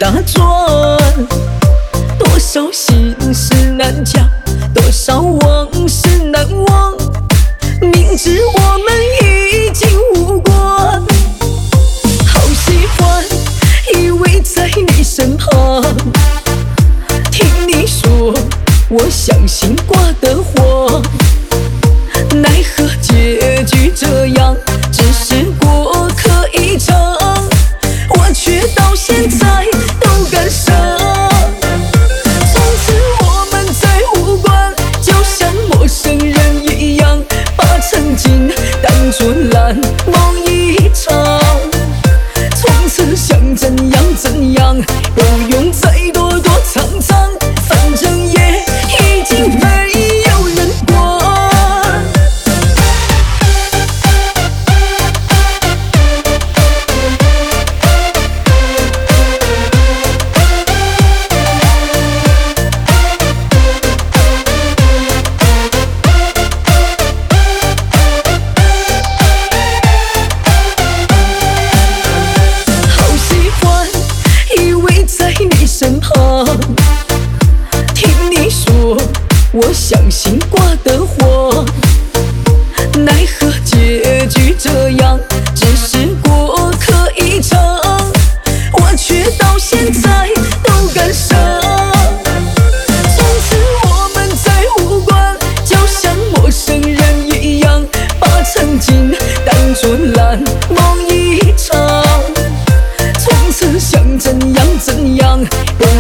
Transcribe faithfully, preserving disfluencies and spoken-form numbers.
打转，多少心事难讲，多少往事难忘。明知我们已经无关，好喜欢依偎在你身旁，听你说我相信挂的谎，奈何结局这样，只是过客一场，我却到现在都感伤。从此我们再无关，就像陌生人一样，把曾经当作烂梦一场。从此想怎样怎样，不用再躲躲藏藏，反正也已经没有人管。在你身旁，听你说我相信挂的谎，奈何结局这样，只是过客一场，我却到现在都感伤。从此我们再无关，就像陌生人一样，把曾经当作烂梦一场。从此想怎样怎样，不